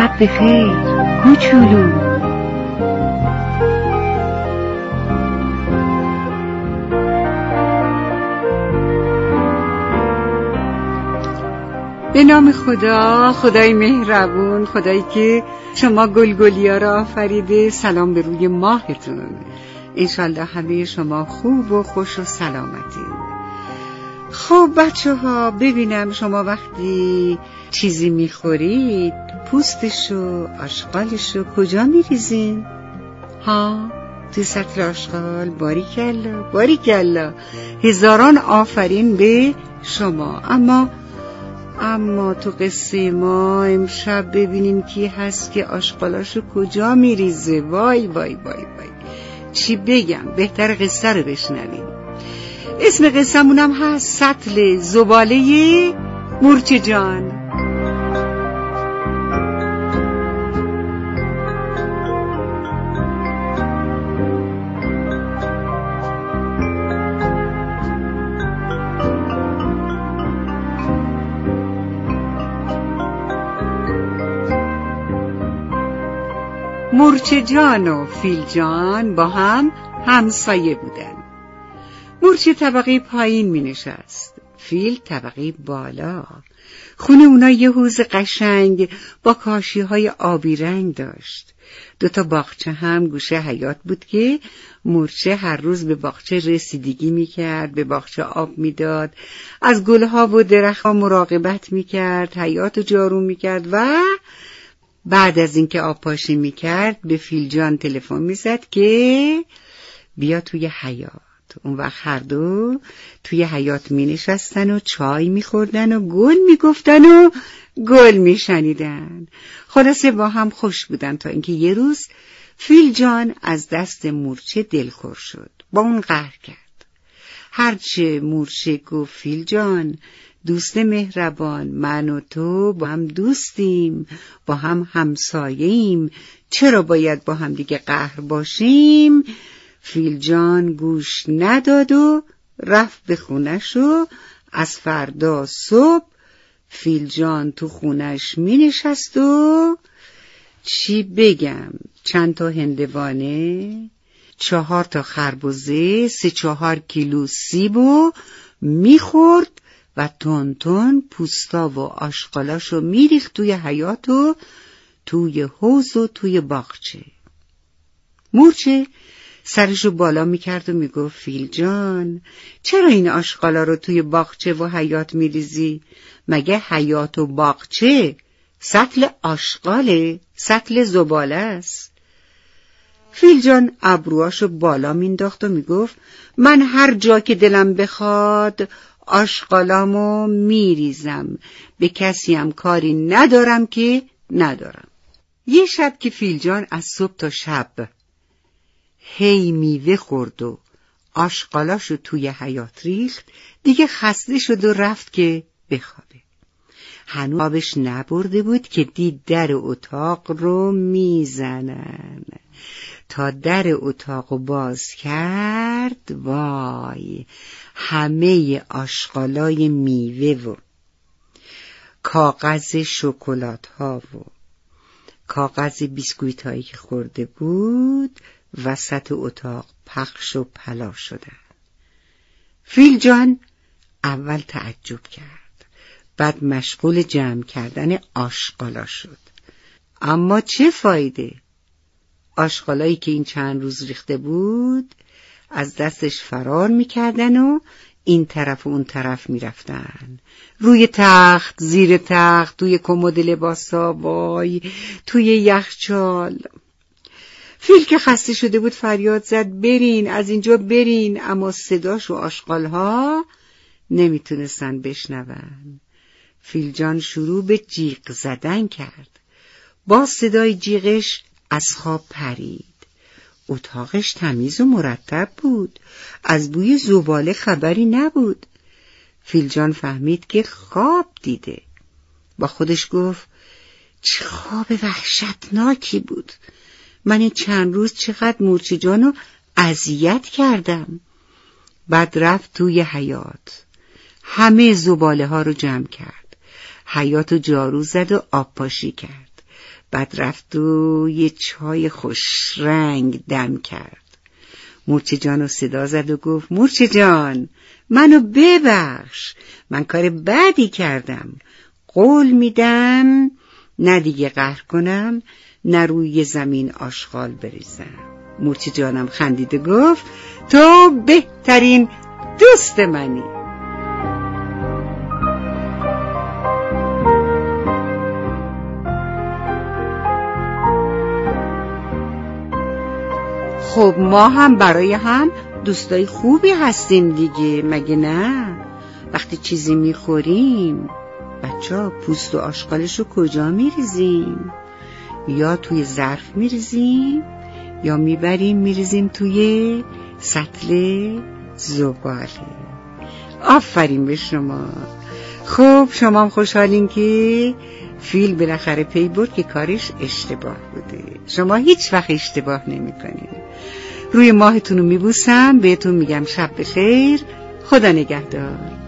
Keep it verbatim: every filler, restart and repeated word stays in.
شب بخیر کوچولو. به نام خدا، خدای مهربون، خدایی که شما گلگلیا را آفریده. سلام به روی ماهتون. انشالله همه شما خوب و خوش و سلامتین. خب بچه ها، ببینم شما وقتی چیزی میخورید پوستشو، آشغالشو کجا میریزین؟ ها؟ توی سطل آشغال. باریکلا باریکلا، هزاران آفرین به شما. اما اما تو قصه ما امشب ببینیم کی هست که آشغالاشو کجا میریزه. وای وای وای وای، چی بگم؟ بهتر قصه رو بشنویم. اسم قصه‌مونم هست سطل زباله مورچه جان. مورچه جان و فیل جان با هم همسایه بودن. مورچه طبقه پایین می نشست، فیل طبقه بالا. خونه اونا یه حوض قشنگ با کاشی های آبی رنگ داشت. دوتا باغچه هم گوشه حیاط بود که مورچه هر روز به باغچه رسیدگی می کرد، به باغچه آب می داد، از گلها و درختها مراقبت می کرد، حیاط رو جارو می کرد و بعد از اینکه آب پاشی می کرد به فیل جان تلفن می زد که بیا توی حیاط. اون وقت هر دو توی حیاط می نشستن و چای می خوردن و گل می گفتن و گل می شنیدن. خلاصه با هم خوش بودن تا اینکه یه روز فیل جان از دست مورچه دلخور شد، با اون قهر کرد. هرچه مورچه گفت فیل جان دوست مهربان، من و تو با هم دوستیم، با هم همسایه‌ایم، چرا باید با هم دیگه قهر باشیم؟ فیل جان گوش نداد و رفت به خونش و از فردا صبح فیل جان تو خونش می نشست و چی بگم، چند تا هندوانه، چهار تا خربزه، سه چهار کیلو سیب و می خورد و تون تون پوستا و آشغالاشو می ریخت توی حیاط و توی حوض و توی باغچه. مورچه سرشو بالا میکرد و میگفت فیل جان چرا این آشغالا رو توی باغچه و حیاط میریزی؟ مگه حیاط و باغچه سطل آشغاله؟ سطل زباله است؟ فیل جان ابروهاشو بالا مینداخت و میگفت من هر جا که دلم بخواد آشغالامو میریزم، به کسی هم کاری ندارم که ندارم. یه شب که فیل جان از صبح تا شب هی میوه خورد و آشغالاشو توی حیاط ریخت، دیگه خسته شد و رفت که بخوابه. هنوز خوابش نبرده بود که دید در اتاق رو میزنن. تا در اتاقو باز کرد، وای، همه آشغالای میوه و کاغذ شکلات ها و کاغذ بیسکویت هایی که خورده بود وسط اتاق پخش و پلا شدن. فیل جان اول تعجب کرد، بعد مشغول جمع کردن آشغالا شد. اما چه فایده؟ آشغالایی که این چند روز ریخته بود از دستش فرار میکردن و این طرف و اون طرف میرفتن، روی تخت، زیر تخت، توی کمد لباسا، وای، توی یخچال. فیل که خسته شده بود فریاد زد برین از اینجا برین، اما صداش و آشغالها نمیتونستن بشنون. فیل جان شروع به جیغ زدن کرد. با صدای جیغش از خواب پرید. اتاقش تمیز و مرتب بود، از بوی زباله خبری نبود. فیل جان فهمید که خواب دیده. با خودش گفت چه خواب وحشتناکی بود، من این چند روز چقدر مورچه جانو اذیت کردم. بعد رفت توی حیاط، همه زباله ها رو جمع کرد، حیاط رو جارو زد و آب پاشی کرد. بعد رفت و یه چای خوش رنگ دم کرد. مورچه جان رو صدا زد و گفت مورچه جان منو ببخش، من کار بدی کردم، قول میدم نه دیگه قهر کنم، نه روی زمین آشغال بریزم. مورچه جانم خندید و گفت تو بهترین دوست منی. خب ما هم برای هم دوستای خوبی هستیم دیگه، مگه نه؟ وقتی چیزی میخوریم بچه ها پوست و آشغالشو کجا میریزیم؟ یا توی ظرف میریزیم یا میبریم میریزیم توی سطل زباله. آفرین به شما. خب شما هم خوشحالین که فیل بالاخره پی برد که کارش اشتباه بوده. شما هیچ وقت اشتباه نمی کنین. روی ماهتون رو میبوسم، بهتون میگم شب بخیر، خدا نگهدار.